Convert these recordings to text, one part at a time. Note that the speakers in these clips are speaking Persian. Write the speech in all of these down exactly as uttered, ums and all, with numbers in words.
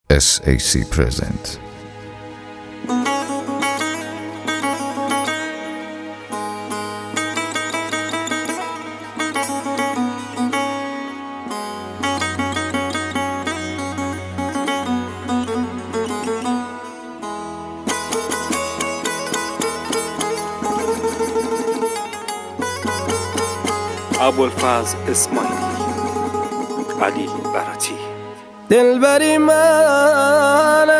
اس ای سی present. ابوالفضل اسماعیلی، علی براتی. دلبری من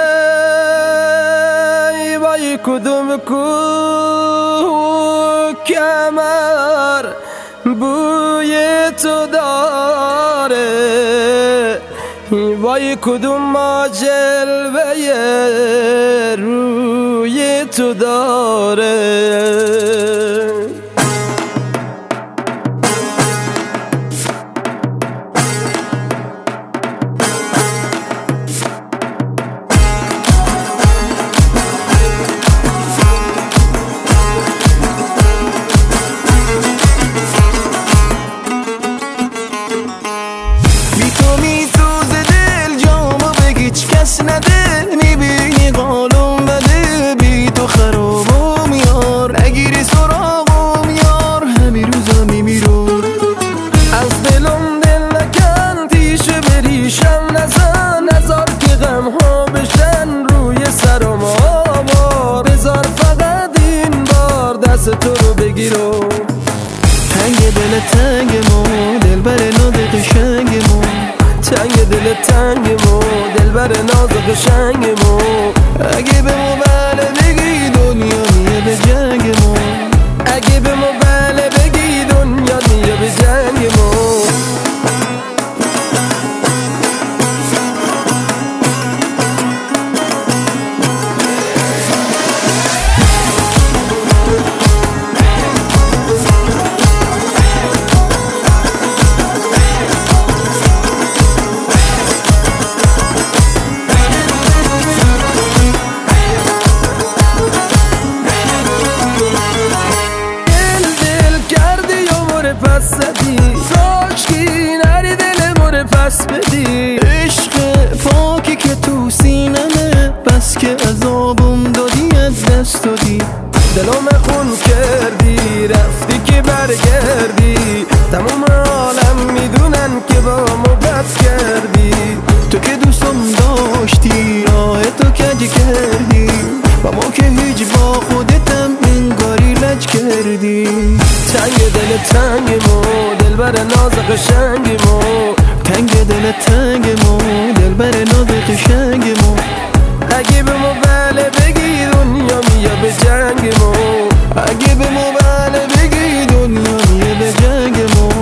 ای وای کدوم کو کمر بوی تو داره، وای کدوم ما جلوه روی تو داره. نده میبینی قالم بده بی تو خرابم یار، نگیری سراغم یار، همین روزا میمیرم. از دلم دل نکن تیشه بریشم نزن، نزار که غم ها بشن روی سرم آوار، بذار فقط این بار دست تو رو بگیرم. تنگ دل تنگ ما دلبر ناز قشنگ ما، تنگ دل تنگ ما دلبر ناز قشنگ ما. اگه به ما بله بگی دنیا میه به جنگ ما، اگه به ما بله بگی دنیا میه به جنگ ما. پس زدی ساچکی نری دل مره پس بدی، عشق پاکی که تو سینمه بس که عذابم دادی از دست دادی. دلم خون کردی رفتی که برگردی، تموم عالم میدونن که با ما بد کردی. تو که دوستم داشتی راه تو کج کردی، با ما که هیچ با خودتم انگاری لج کردی. تنگ دل تنگ ما دلبر ناز قشنگ ما، تنگ دل تنگ ما دلبر ناز قشنگ ما. اگه به ما بله بگی دنیا میه به جنگ ما، اگه به ما بله بگی دنیا میه به جنگ ما.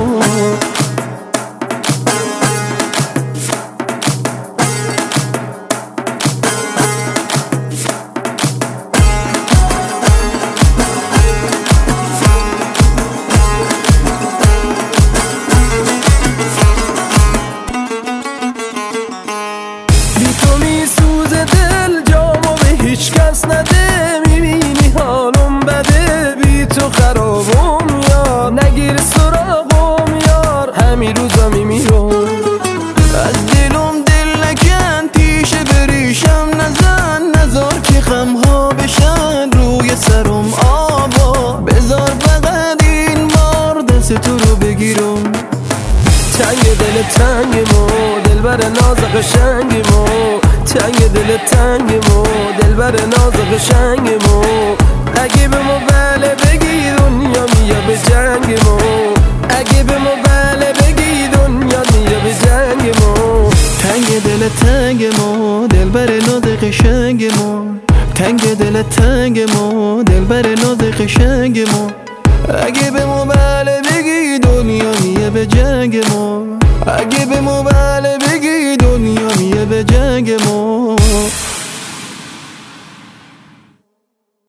نده میبینی حالم بده بی تو خرابم یار، نگیر سراغم یار، همین روزا میمیرم. از دلم دل نکن تیشه بریشم نزن، نزار که غمها بشن روی سرم آبا، بذار فقط این بار دست تو رو بگیرم. تنگ دل تنگ ما دلبر ناز قشنگ ما، تنگ دل تنگ ما دلبر ناز قشنگ ما. اگه به ما بله بگی دنیا میه به جنگ ما، اگه به ما بله بگی دنیا میه به جنگ ما. تنگ دل تنگ ما دلبر ناز قشنگ ما، تنگ دل تنگ ما دلبر ناز قشنگ ما. اگه به ما بله بگی دنیا میه به جنگ ما، اگه به ما بله بگی دنیا میه به جنگ ما.